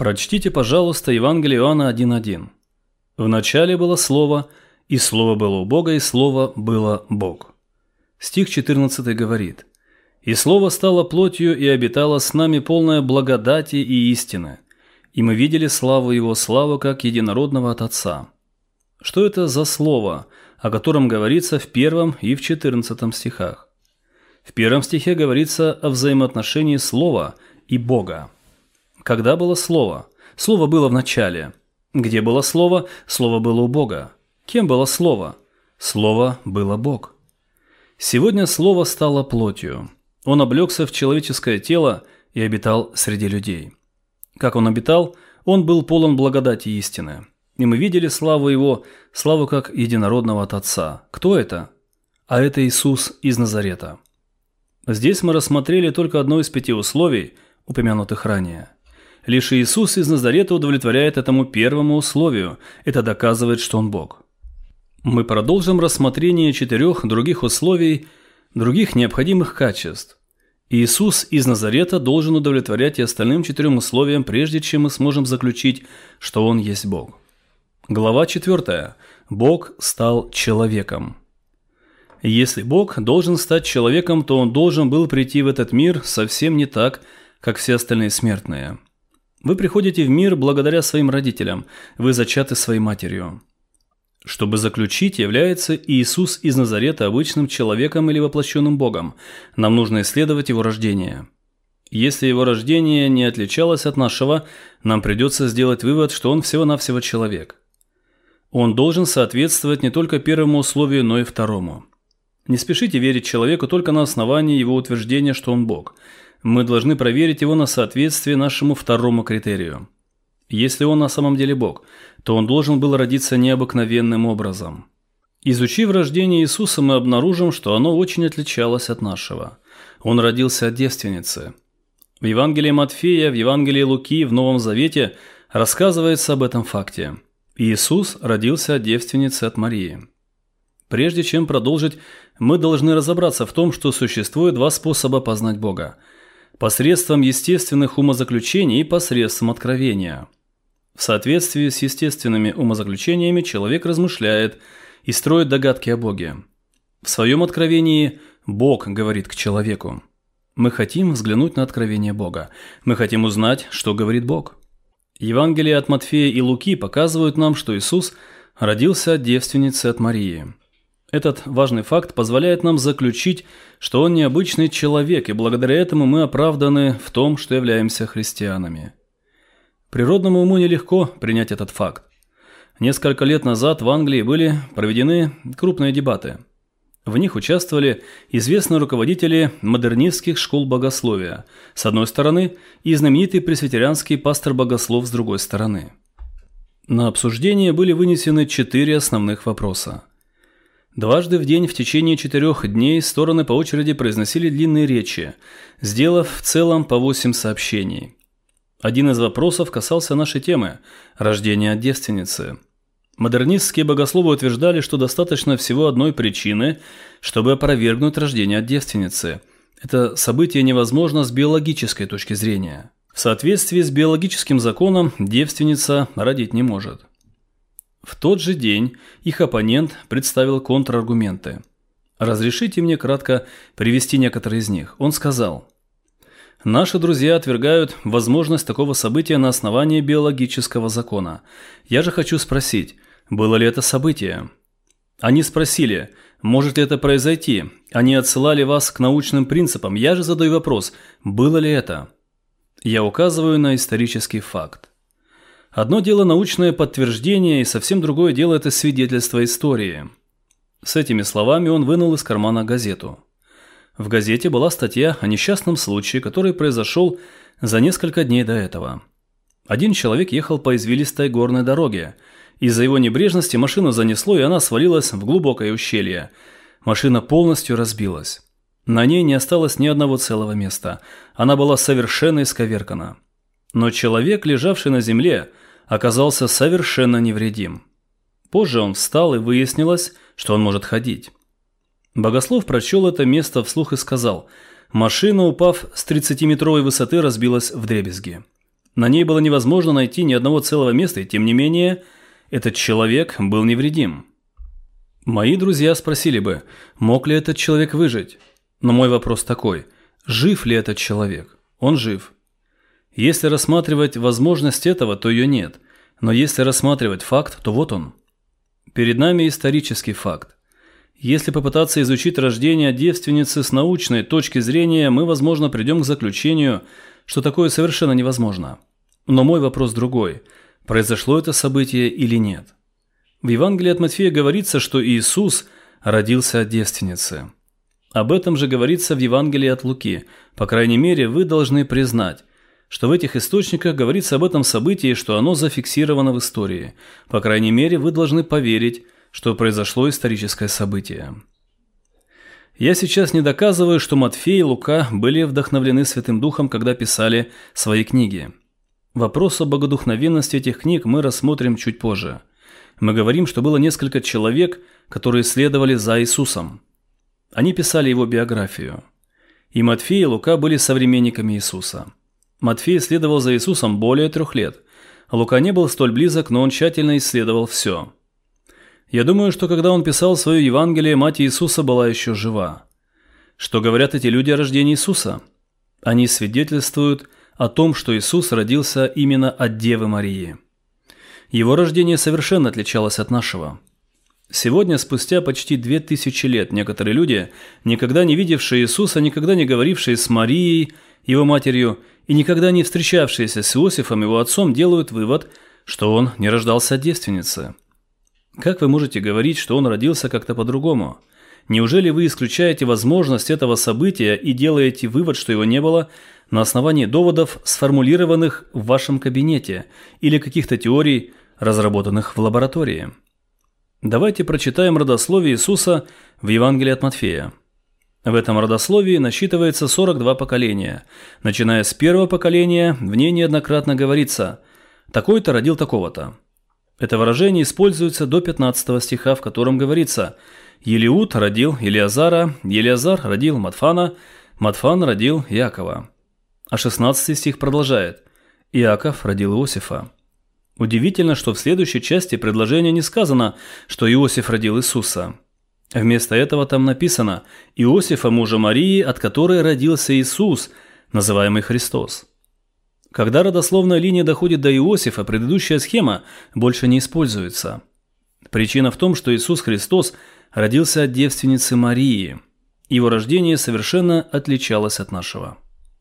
Прочтите, пожалуйста, Евангелие Иоанна 1:1. «В начале было Слово, и Слово было у Бога, и Слово было Бог». Стих 14 говорит: «И Слово стало плотью и обитало с нами, полное благодати и истины, и мы видели славу Его, славу как единородного от Отца». Что это за Слово, о котором говорится в 1 и в 14 стихах? В 1 стихе говорится о взаимоотношении Слова и Бога. Когда было Слово? Слово было в начале. Где было Слово? Слово было у Бога. Кем было Слово? Слово было Бог. Сегодня Слово стало плотью. Он облегся в человеческое тело и обитал среди людей. Как он обитал? Он был полон благодати и истины. И мы видели славу Его, славу как единородного от Отца. Кто это? А это Иисус из Назарета. Здесь мы рассмотрели только одно из 5 условий, упомянутых ранее. Лишь Иисус из Назарета удовлетворяет этому первому условию. Это доказывает, что Он Бог. Мы продолжим рассмотрение 4 других условий, других необходимых качеств. Иисус из Назарета должен удовлетворять и остальным 4 условиям, прежде чем мы сможем заключить, что Он есть Бог. Глава 4. Бог стал человеком. Если Бог должен стать человеком, то Он должен был прийти в этот мир совсем не так, как все остальные смертные. Вы приходите в мир благодаря своим родителям, вы зачаты своей матерью. Чтобы заключить, является Иисус из Назарета обычным человеком или воплощенным Богом, нам нужно исследовать Его рождение. Если Его рождение не отличалось от нашего, нам придется сделать вывод, что Он всего-навсего человек. Он должен соответствовать не только первому условию, но и второму. Не спешите верить человеку только на основании его утверждения, что он Бог. Мы должны проверить его на соответствие нашему второму критерию. Если он на самом деле Бог, то он должен был родиться необыкновенным образом. Изучив рождение Иисуса, мы обнаружим, что оно очень отличалось от нашего. Он родился от девственницы. В Евангелии Матфея, в Евангелии Луки, в Новом Завете рассказывается об этом факте. Иисус родился от девственницы от Марии. Прежде чем продолжить, мы должны разобраться в том, что существует 2 способа познать Бога – посредством естественных умозаключений и посредством откровения. В соответствии с естественными умозаключениями человек размышляет и строит догадки о Боге. В своем откровении Бог говорит к человеку. Мы хотим взглянуть на откровение Бога. Мы хотим узнать, что говорит Бог. Евангелия от Матфея и Луки показывают нам, что Иисус родился от девственницы от Марии. Этот важный факт позволяет нам заключить, что Он необычный человек, и благодаря этому мы оправданы в том, что являемся христианами. Природному уму нелегко принять этот факт. Несколько лет назад в Англии были проведены крупные дебаты. В них участвовали известные руководители модернистских школ богословия, с одной стороны, и знаменитый пресвитерианский пастор-богослов с другой стороны. На обсуждение были вынесены 4 основных вопроса. Дважды в день в течение 4 дней стороны по очереди произносили длинные речи, сделав в целом по 8 сообщений. Один из вопросов касался нашей темы – рождения от девственницы. Модернистские богословы утверждали, что достаточно всего одной причины, чтобы опровергнуть рождение от девственницы. Это событие невозможно с биологической точки зрения. В соответствии с биологическим законом девственница родить не может. В тот же день их оппонент представил контраргументы. Разрешите мне кратко привести некоторые из них. Он сказал: «Наши друзья отвергают возможность такого события на основании биологического закона. Я же хочу спросить, было ли это событие?» Они спросили, может ли это произойти. Они отсылали вас к научным принципам. Я же задаю вопрос, было ли это? Я указываю на исторический факт. Одно дело научное подтверждение, и совсем другое дело – это свидетельство истории. С этими словами он вынул из кармана газету. В газете была статья о несчастном случае, который произошел за несколько дней до этого. Один человек ехал по извилистой горной дороге. Из-за его небрежности машину занесло, и она свалилась в глубокое ущелье. Машина полностью разбилась. На ней не осталось ни одного целого места. Она была совершенно исковеркана. Но человек, лежавший на земле, оказался совершенно невредим. Позже он встал, и выяснилось, что он может ходить. Богослов прочел это место вслух и сказал: «Машина, упав с 30-метровой высоты, разбилась вдребезги». На ней было невозможно найти ни одного целого места, и тем не менее, этот человек был невредим. Мои друзья спросили бы, мог ли этот человек выжить? Но мой вопрос такой, жив ли этот человек? Он жив. Если рассматривать возможность этого, то ее нет. Но если рассматривать факт, то вот он. Перед нами исторический факт. Если попытаться изучить рождение девственницы с научной точки зрения, мы, возможно, придем к заключению, что такое совершенно невозможно. Но мой вопрос другой. Произошло это событие или нет? В Евангелии от Матфея говорится, что Иисус родился от девственницы. Об этом же говорится в Евангелии от Луки. По крайней мере, вы должны признать, что в этих источниках говорится об этом событии, что оно зафиксировано в истории. По крайней мере, вы должны поверить, что произошло историческое событие. Я сейчас не доказываю, что Матфей и Лука были вдохновлены Святым Духом, когда писали свои книги. Вопрос о богодухновенности этих книг мы рассмотрим чуть позже. Мы говорим, что было несколько человек, которые следовали за Иисусом. Они писали его биографию. И Матфей и Лука были современниками Иисуса. Матфей следовал за Иисусом более 3 лет. Лука не был столь близок, но он тщательно исследовал все. Я думаю, что когда он писал свое Евангелие, мать Иисуса была еще жива. Что говорят эти люди о рождении Иисуса? Они свидетельствуют о том, что Иисус родился именно от Девы Марии. Его рождение совершенно отличалось от нашего. Сегодня, спустя почти 2000 лет, некоторые люди, никогда не видевшие Иисуса, никогда не говорившие с Марией, его матерью, и никогда не встречавшиеся с Иосифом, его отцом, делают вывод, что он не рождался от девственницы. Как вы можете говорить, что он родился как-то по-другому? Неужели вы исключаете возможность этого события и делаете вывод, что его не было, на основании доводов, сформулированных в вашем кабинете, или каких-то теорий, разработанных в лаборатории? Давайте прочитаем родословие Иисуса в Евангелии от Матфея. В этом родословии насчитывается 42 поколения. Начиная с первого поколения, в ней неоднократно говорится «такой-то родил такого-то». Это выражение используется до 15 стиха, в котором говорится «Елиуд родил Елиазара, Елиазар родил Матфана, Матфан родил Иакова». А 16 стих продолжает «Иаков родил Иосифа». Удивительно, что в следующей части предложения не сказано, что Иосиф родил Иисуса. Вместо этого там написано «Иосифа, мужа Марии, от которой родился Иисус, называемый Христос». Когда родословная линия доходит до Иосифа, предыдущая схема больше не используется. Причина в том, что Иисус Христос родился от девственницы Марии. Его рождение совершенно отличалось от нашего.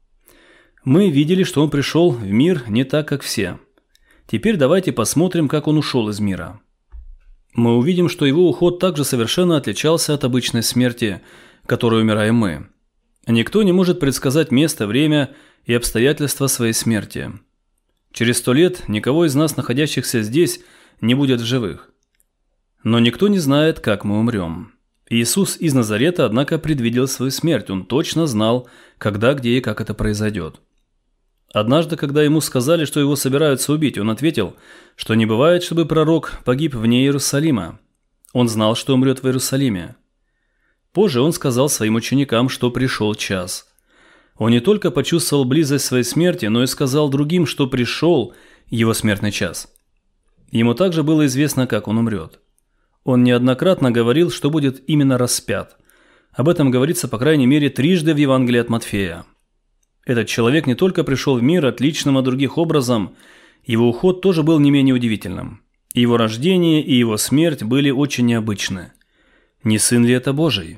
Мы видели, что он пришел в мир не так, как все. Теперь давайте посмотрим, как он ушел из мира. Мы увидим, что его уход также совершенно отличался от обычной смерти, которой умираем мы. Никто не может предсказать место, время и обстоятельства своей смерти. Через 100 лет никого из нас, находящихся здесь, не будет в живых. Но никто не знает, как мы умрем. Иисус из Назарета, однако, предвидел свою смерть. Он точно знал, когда, где и как это произойдет. Однажды, когда ему сказали, что его собираются убить, он ответил, что не бывает, чтобы пророк погиб вне Иерусалима. Он знал, что умрет в Иерусалиме. Позже он сказал своим ученикам, что пришел час. Он не только почувствовал близость своей смерти, но и сказал другим, что пришел его смертный час. Ему также было известно, как он умрет. Он неоднократно говорил, что будет именно распят. Об этом говорится, по крайней мере, 3 в Евангелии от Матфея. Этот человек не только пришел в мир отличным от других образом, его уход тоже был не менее удивительным. Его рождение и его смерть были очень необычны. Не сын ли это Божий?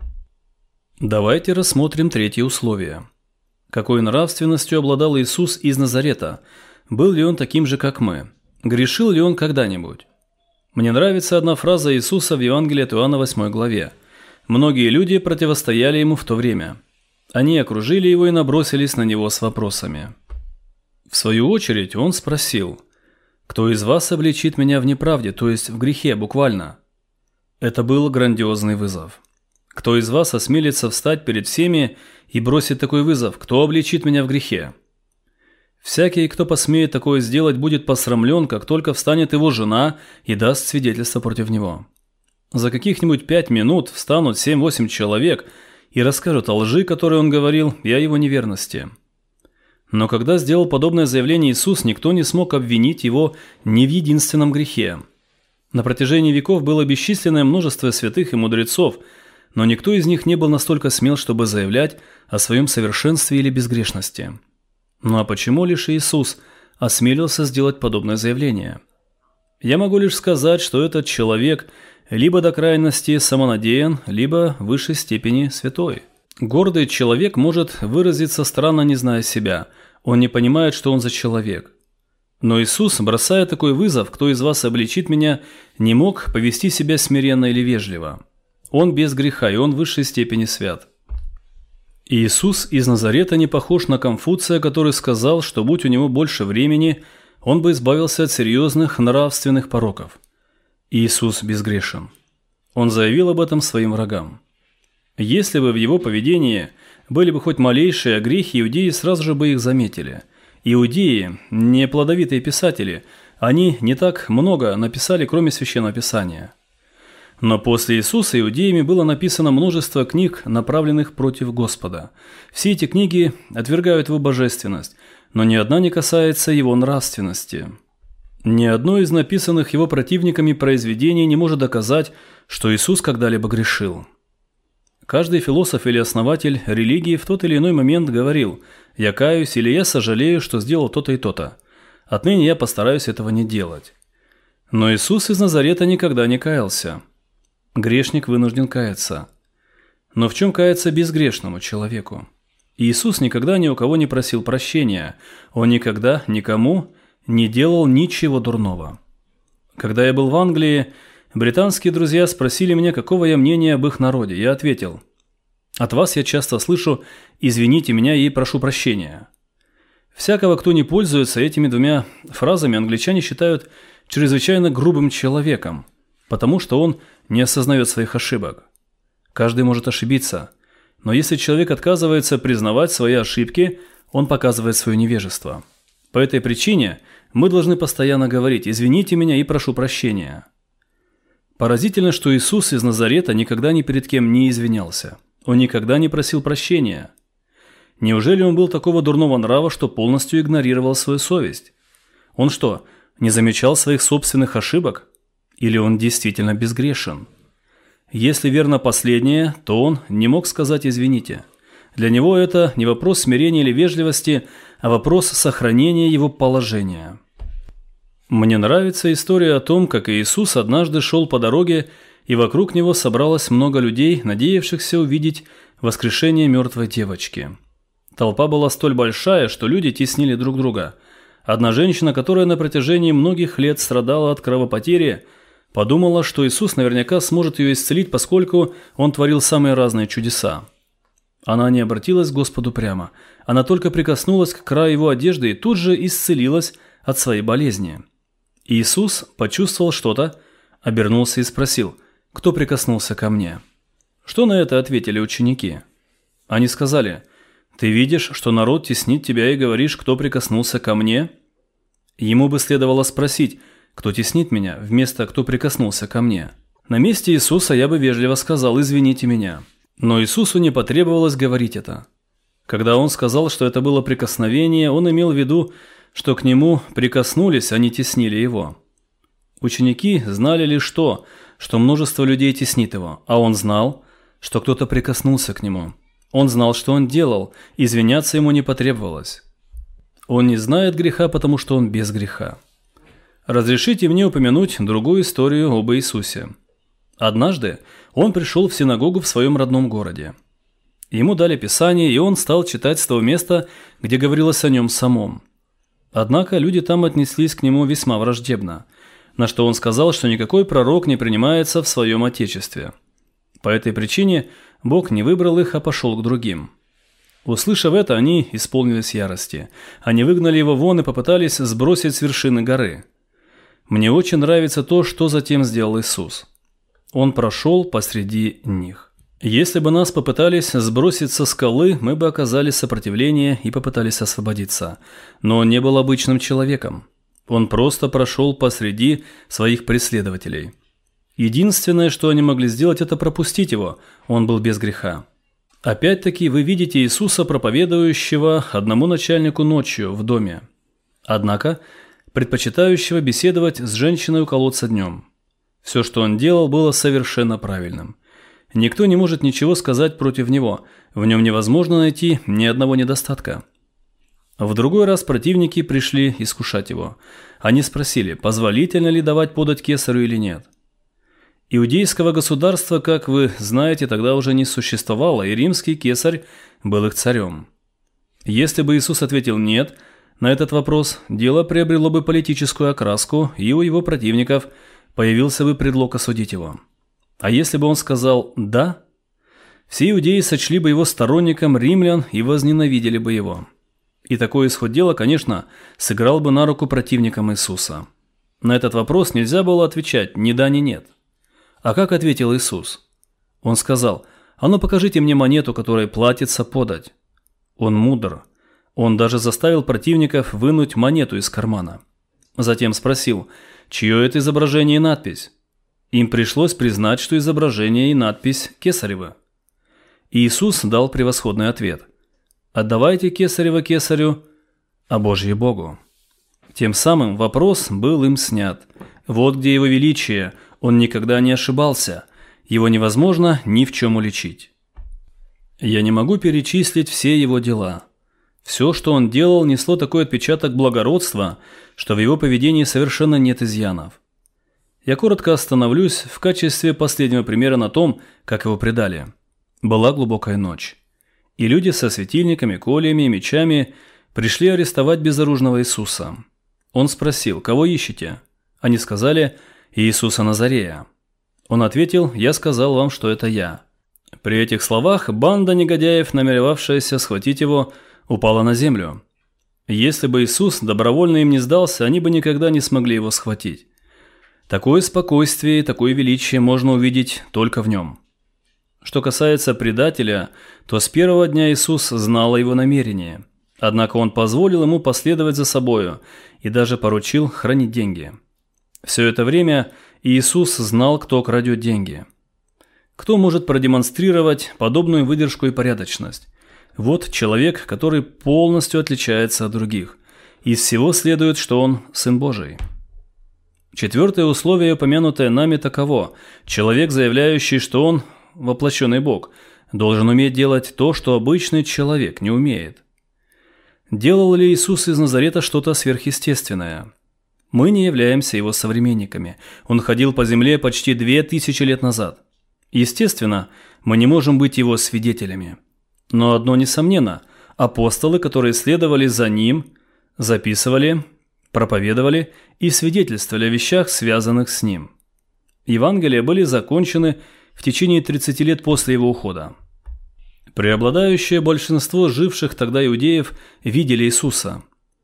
Давайте рассмотрим 3 условие. Какой нравственностью обладал Иисус из Назарета? Был ли он таким же, как мы? Грешил ли он когда-нибудь? Мне нравится одна фраза Иисуса в Евангелии от Иоанна 8 главе. Многие люди противостояли ему в то время. Они окружили его и набросились на него с вопросами. В свою очередь он спросил: «Кто из вас обличит меня в неправде, то есть в грехе, буквально?» Это был грандиозный вызов. Кто из вас осмелится встать перед всеми и бросить такой вызов? Кто обличит меня в грехе? Всякий, кто посмеет такое сделать, будет посрамлен, как только встанет его жена и даст свидетельство против него. За каких-нибудь 5 минут встанут 7-8 человек и расскажут о лжи, которую он говорил, и о его неверности. Но когда сделал подобное заявление Иисус, никто не смог обвинить его ни в единственном грехе. На протяжении веков было бесчисленное множество святых и мудрецов, но никто из них не был настолько смел, чтобы заявлять о своем совершенстве или безгрешности. Ну а почему лишь Иисус осмелился сделать подобное заявление? Я могу лишь сказать, что этот человек либо до крайности самонадеян, либо в высшей степени святой. Гордый человек может выразиться странно, не зная себя. Он не понимает, что он за человек. Но Иисус, бросая такой вызов, кто из вас обличит меня, не мог повести себя смиренно или вежливо. Он без греха, и он в высшей степени свят. Иисус из Назарета не похож на Конфуция, который сказал, что будь у него больше времени, он бы избавился от серьезных нравственных пороков. Иисус безгрешен. Он заявил об этом своим врагам. Если бы в его поведении были бы хоть малейшие огрехи, иудеи сразу же бы их заметили. Иудеи – не плодовитые писатели, они не так много написали, кроме Священного Писания. Но после Иисуса иудеями было написано множество книг, направленных против Господа. Все эти книги отвергают его божественность, но ни одна не касается его нравственности. Ни одно из написанных его противниками произведений не может доказать, что Иисус когда-либо грешил. Каждый философ или основатель религии в тот или иной момент говорил: «Я каюсь» или «Я сожалею, что сделал то-то и то-то. Отныне я постараюсь этого не делать». Но Иисус из Назарета никогда не каялся. Грешник вынужден каяться. Но в чем каяться безгрешному человеку? Иисус никогда ни у кого не просил прощения. Он никогда никому не делал ничего дурного. Когда я был в Англии, британские друзья спросили меня, какого я мнения об их народе. Я ответил: «От вас я часто слышу: извините меня и прошу прощения». Всякого, кто не пользуется этими двумя фразами, англичане считают чрезвычайно грубым человеком, потому что он не осознает своих ошибок. Каждый может ошибиться, но если человек отказывается признавать свои ошибки, он показывает свое невежество. По этой причине мы должны постоянно говорить: «Извините меня и прошу прощения». Поразительно, что Иисус из Назарета никогда ни перед кем не извинялся. Он никогда не просил прощения. Неужели он был такого дурного нрава, что полностью игнорировал свою совесть? Он что, не замечал своих собственных ошибок? Или он действительно безгрешен? Если верно последнее, то он не мог сказать «извините». Для него это не вопрос смирения или вежливости, а вопрос сохранения его положения. Мне нравится история о том, как Иисус однажды шел по дороге, и вокруг него собралось много людей, надеявшихся увидеть воскрешение мертвой девочки. Толпа была столь большая, что люди теснили друг друга. Одна женщина, которая на протяжении многих лет страдала от кровопотери, подумала, что Иисус наверняка сможет ее исцелить, поскольку он творил самые разные чудеса. Она не обратилась к Господу прямо. Она только прикоснулась к краю его одежды и тут же исцелилась от своей болезни. Иисус почувствовал что-то, обернулся и спросил: «Кто прикоснулся ко мне?» Что на это ответили ученики? Они сказали: «Ты видишь, что народ теснит тебя, и говоришь, кто прикоснулся ко мне?» Ему бы следовало спросить: «Кто теснит меня?» вместо «кто прикоснулся ко мне». На месте Иисуса я бы вежливо сказал: «Извините меня». Но Иисусу не потребовалось говорить это. Когда он сказал, что это было прикосновение, он имел в виду, что к нему прикоснулись, а не теснили его. Ученики знали лишь то, что множество людей теснит его, а он знал, что кто-то прикоснулся к нему. Он знал, что он делал, извиняться ему не потребовалось. Он не знает греха, потому что он без греха. Разрешите мне упомянуть другую историю об Иисусе. Однажды он пришел в синагогу в своем родном городе. Ему дали Писание, и он стал читать с того места, где говорилось о нем самом. Однако люди там отнеслись к нему весьма враждебно, на что он сказал, что никакой пророк не принимается в своем отечестве. По этой причине Бог не выбрал их, а пошел к другим. Услышав это, они исполнились ярости. Они выгнали его вон и попытались сбросить с вершины горы. Мне очень нравится то, что затем сделал Иисус. Он прошел посреди них. Если бы нас попытались сбросить со скалы, мы бы оказали сопротивление и попытались освободиться. Но он не был обычным человеком. Он просто прошел посреди своих преследователей. Единственное, что они могли сделать, это пропустить его. Он был без греха. Опять-таки вы видите Иисуса, проповедующего одному начальнику ночью в доме, однако предпочитающего беседовать с женщиной у колодца днем. Все, что он делал, было совершенно правильным. Никто не может ничего сказать против него, в нем невозможно найти ни одного недостатка. В другой раз противники пришли искушать его. Они спросили, позволительно ли давать подать кесарю или нет. Иудейского государства, как вы знаете, тогда уже не существовало, и римский кесарь был их царем. Если бы Иисус ответил «нет» на этот вопрос, дело приобрело бы политическую окраску, и у его противников появился бы предлог осудить его. А если бы он сказал «да», все иудеи сочли бы его сторонником римлян и возненавидели бы его. И такой исход дела, конечно, сыграл бы на руку противникам Иисуса. На этот вопрос нельзя было отвечать ни да, ни нет. А как ответил Иисус? Он сказал: «А ну покажите мне монету, которой платится подать». Он мудр. Он даже заставил противников вынуть монету из кармана. Затем спросил, чье это изображение и надпись. Им пришлось признать, что изображение и надпись кесаревы. И Иисус дал превосходный ответ: «Отдавайте кесарево кесарю, а Божье Богу». Тем самым вопрос был им снят. Вот где его величие, он никогда не ошибался, его невозможно ни в чем уличить. Я не могу перечислить все его дела. Все, что он делал, несло такой отпечаток благородства, что в его поведении совершенно нет изъянов. Я коротко остановлюсь в качестве последнего примера на том, как его предали. Была глубокая ночь, и люди со светильниками, кольями и мечами пришли арестовать безоружного Иисуса. Он спросил: «Кого ищете?» Они сказали: «Иисуса Назарея». Он ответил: «Я сказал вам, что это я». При этих словах банда негодяев, намеревавшаяся схватить его, упала на землю. Если бы Иисус добровольно им не сдался, они бы никогда не смогли его схватить. Такое спокойствие и такое величие можно увидеть только в нем. Что касается предателя, то с первого дня Иисус знал о его намерении. Однако он позволил ему последовать за собою и даже поручил хранить деньги. Все это время Иисус знал, кто крадет деньги. Кто может продемонстрировать подобную выдержку и порядочность? Вот человек, который полностью отличается от других. Из всего следует, что он Сын Божий. Четвертое условие, упомянутое нами, таково: человек, заявляющий, что он воплощенный Бог, должен уметь делать то, что обычный человек не умеет. Делал ли Иисус из Назарета что-то сверхъестественное? Мы не являемся его современниками. Он ходил по земле почти 2000 лет назад. Естественно, мы не можем быть его свидетелями. Но одно несомненно: апостолы, которые следовали за ним, записывали, проповедовали и свидетельствовали о вещах, связанных с ним. Евангелия были закончены в течение 30 лет после его ухода. Преобладающее большинство живших тогда иудеев видели Иисуса.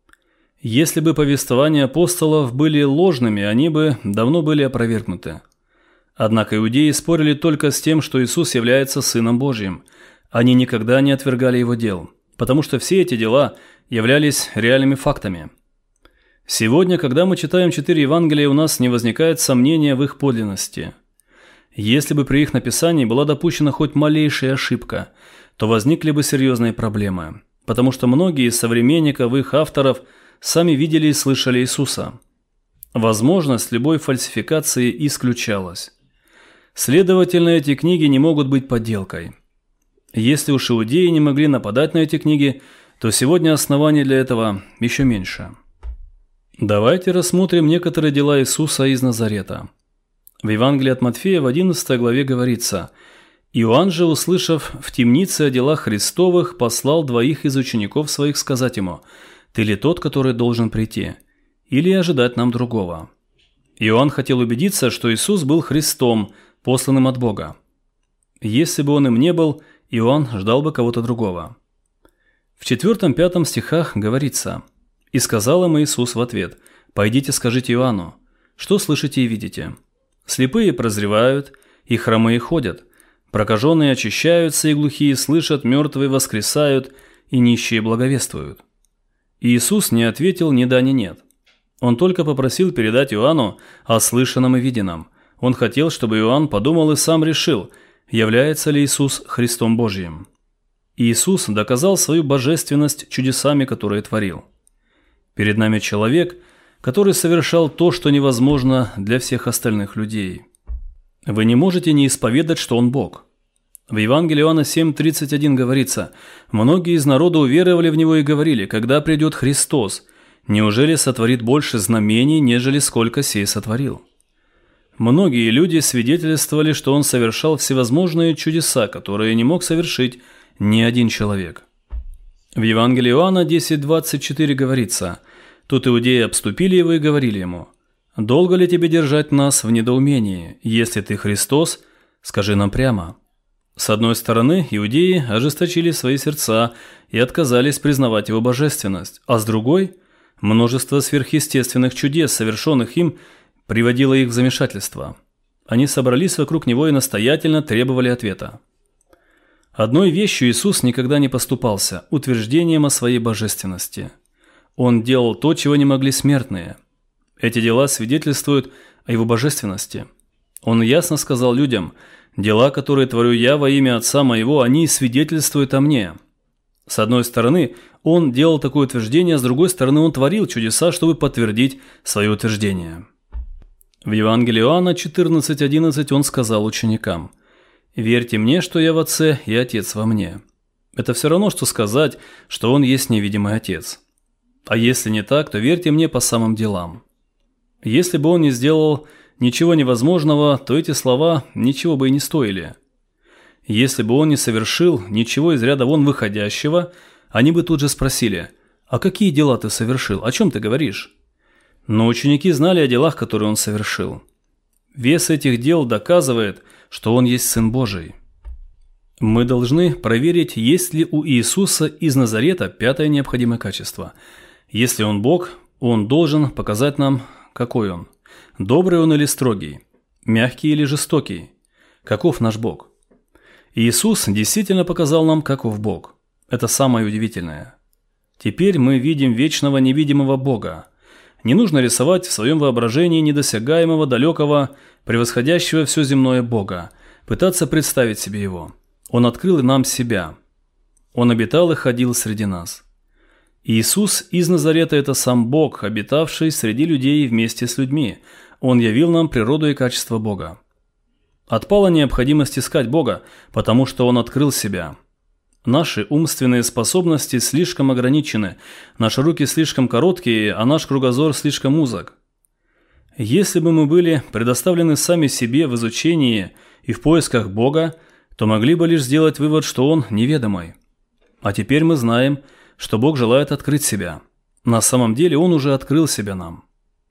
Если бы повествования апостолов были ложными, они бы давно были опровергнуты. Однако иудеи спорили только с тем, что Иисус является Сыном Божьим. Они никогда не отвергали его дел, потому что все эти дела являлись реальными фактами. Сегодня, когда мы читаем 4 Евангелия, у нас не возникает сомнения в их подлинности. Если бы при их написании была допущена хоть малейшая ошибка, то возникли бы серьезные проблемы, потому что многие из современников их авторов сами видели и слышали Иисуса. Возможность любой фальсификации исключалась. Следовательно, эти книги не могут быть подделкой. Если уж иудеи не могли нападать на эти книги, то сегодня оснований для этого еще меньше. Давайте рассмотрим некоторые дела Иисуса из Назарета. В Евангелии от Матфея в 11 главе говорится: «Иоанн же, услышав в темнице о делах Христовых, послал 2 из учеников своих сказать ему: Ты ли тот, который должен прийти, или ожидать нам другого?» Иоанн хотел убедиться, что Иисус был Христом, посланным от Бога. Если бы он им не был, Иоанн ждал бы кого-то другого. В 4-5 стихах говорится: «И сказал им Иисус в ответ: Пойдите, скажите Иоанну, что слышите и видите? Слепые прозревают, и хромые ходят, прокаженные очищаются, и глухие слышат, мертвые воскресают, и нищие благовествуют». И Иисус не ответил ни да, ни нет. Он только попросил передать Иоанну о слышанном и виденном. Он хотел, чтобы Иоанн подумал и сам решил, является ли Иисус Христом Божьим. Иисус доказал свою божественность чудесами, которые творил. Перед нами человек, который совершал то, что невозможно для всех остальных людей. Вы не можете не исповедать, что Он Бог. В Евангелии Иоанна 7:31 говорится: «Многие из народа уверовали в Него и говорили: когда придет Христос, неужели сотворит больше знамений, нежели сколько сей сотворил?» Многие люди свидетельствовали, что Он совершал всевозможные чудеса, которые не мог совершить ни один человек. В Евангелии Иоанна 10:24 говорится: «Тут иудеи обступили Его и говорили Ему: долго ли тебе держать нас в недоумении? Если ты Христос, скажи нам прямо». С одной стороны, иудеи ожесточили свои сердца и отказались признавать Его божественность, а с другой, множество сверхъестественных чудес, совершенных им, приводило их в замешательство. Они собрались вокруг Него и настоятельно требовали ответа. Одной вещью Иисус никогда не поступался – утверждением о своей божественности. Он делал то, чего не могли смертные. Эти дела свидетельствуют о Его божественности. Он ясно сказал людям: «Дела, которые творю я во имя Отца Моего, они свидетельствуют о Мне». С одной стороны, Он делал такое утверждение, а с другой стороны, Он творил чудеса, чтобы подтвердить свое утверждение. В Евангелии Иоанна 14:11 Он сказал ученикам: «Верьте мне, что я в Отце и Отец во мне». Это все равно, что сказать, что Он есть невидимый Отец. А если не так, то верьте мне по самым делам. Если бы Он не сделал ничего невозможного, то эти слова ничего бы и не стоили. Если бы Он не совершил ничего из ряда вон выходящего, они бы тут же спросили: «А какие дела ты совершил? О чем ты говоришь?» Но ученики знали о делах, которые Он совершил. Вес этих дел доказывает, что Он есть Сын Божий. Мы должны проверить, есть ли у Иисуса из Назарета пятое необходимое качество. Если Он Бог, Он должен показать нам, какой Он. Добрый Он или строгий? Мягкий или жестокий? Каков наш Бог? Иисус действительно показал нам, каков Бог. Это самое удивительное. Теперь мы видим вечного невидимого Бога. Не нужно рисовать в своем воображении недосягаемого, далекого, превосходящего все земное Бога, пытаться представить себе Его. Он открыл нам себя. Он обитал и ходил среди нас. Иисус из Назарета – это сам Бог, обитавший среди людей вместе с людьми. Он явил нам природу и качество Бога. Отпала необходимость искать Бога, потому что Он открыл себя. Наши умственные способности слишком ограничены, наши руки слишком короткие, а наш кругозор слишком узок. Если бы мы были предоставлены сами себе в изучении и в поисках Бога, то могли бы лишь сделать вывод, что Он неведомый. А теперь мы знаем, что Бог желает открыть себя. На самом деле Он уже открыл себя нам.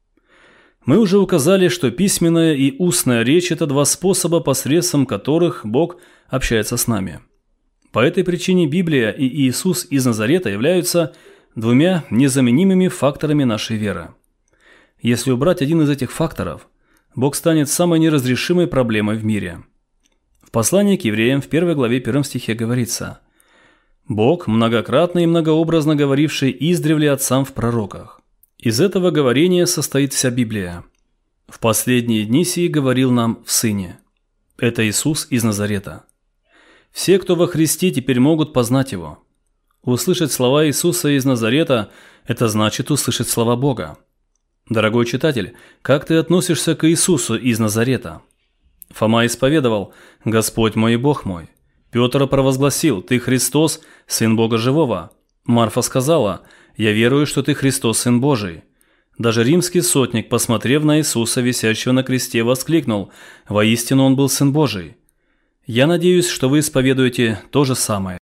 Мы уже указали, что письменная и устная речь – это два способа, посредством которых Бог общается с нами. По этой причине Библия и Иисус из Назарета являются двумя незаменимыми факторами нашей веры. Если убрать один из этих факторов, Бог станет самой неразрешимой проблемой в мире. В послании к евреям в 1 главе 1 стихе говорится: «Бог, многократно и многообразно говоривший издревле отцам в пророках». Из этого говорения состоит вся Библия. В последние дни сии говорил нам в Сыне. Это Иисус из Назарета. Все, кто во Христе, теперь могут познать Его. Услышать слова Иисуса из Назарета – это значит услышать слова Бога. Дорогой читатель, как ты относишься к Иисусу из Назарета? Фома исповедовал: «Господь мой и Бог мой». Петр провозгласил: «Ты Христос, Сын Бога Живого». Марфа сказала: «Я верую, что Ты Христос, Сын Божий». Даже римский сотник, посмотрев на Иисуса, висящего на кресте, воскликнул: «Воистину Он был Сын Божий». Я надеюсь, что вы исповедуете то же самое.